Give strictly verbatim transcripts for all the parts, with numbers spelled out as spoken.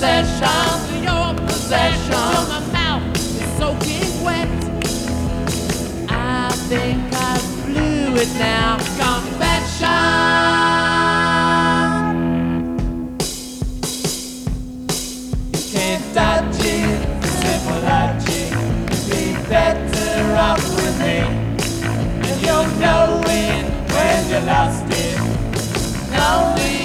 possession, your possession. My mouth is soaking wet. I think I blew it now. Confession. You can't dodge it, simple logic. Be better off with me, and you'll know it when you lost it. Lonely.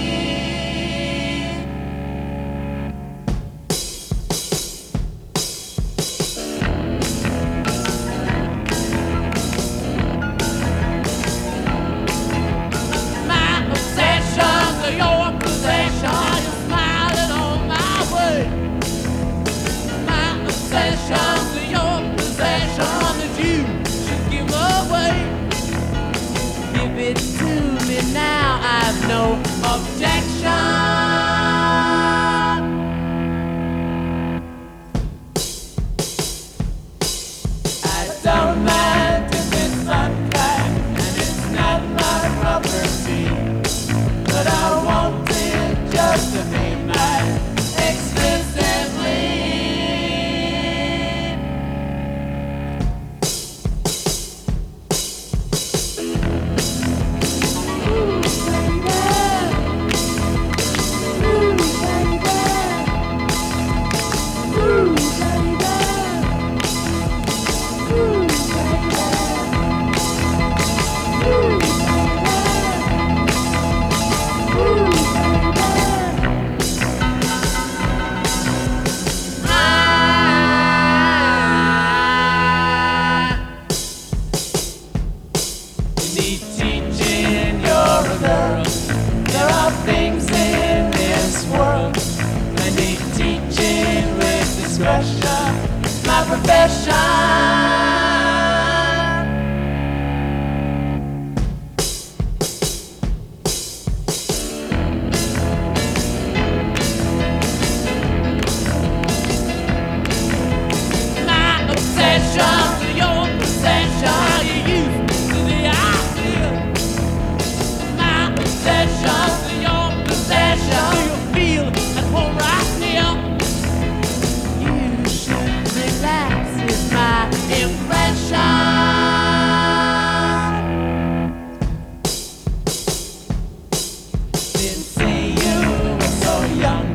Now I've no objection. I don't mind if it's unkind and it's not my property, but I want it just to be mine exclusively. Things in this world I need teaching with discretion, my profession. My obsession to your possession, you used to the ideal. My obsession to your possession, you feel at home right now. You should relax, is my impression. Didn't see you were so young.